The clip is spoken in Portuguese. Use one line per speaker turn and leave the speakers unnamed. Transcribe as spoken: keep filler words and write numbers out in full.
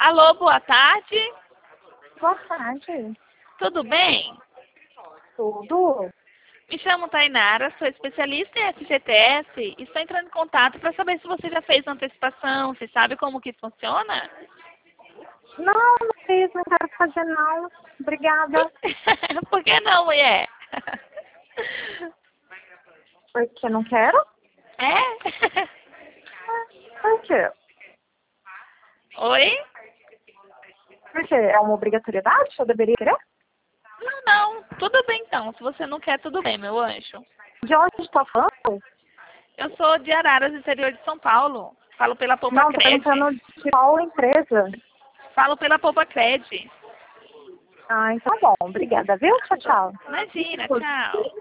Alô, boa tarde.
Boa tarde.
Tudo bem?
Tudo?
Me chamo Tainara, sou especialista em F G T S e estou entrando em contato para saber se você já fez antecipação, se sabe como que funciona?
Não, não fiz, não quero fazer não. Obrigada.
Por que não, mulher?
Porque não quero?
É?
Por quê?
Oi?
Porque é uma obrigatoriedade? Eu deveria querer?
Não, não. Tudo bem então. Se você não quer, tudo bem, meu anjo.
De onde está falando?
Eu sou de Araras, interior de São Paulo. Falo pela Poupa
Não, tô
Cred.
perguntando de qual empresa.
Falo pela Poupa Cred.
Ah, então tá bom. Obrigada, viu? Tchau, tchau.
Imagina, tchau.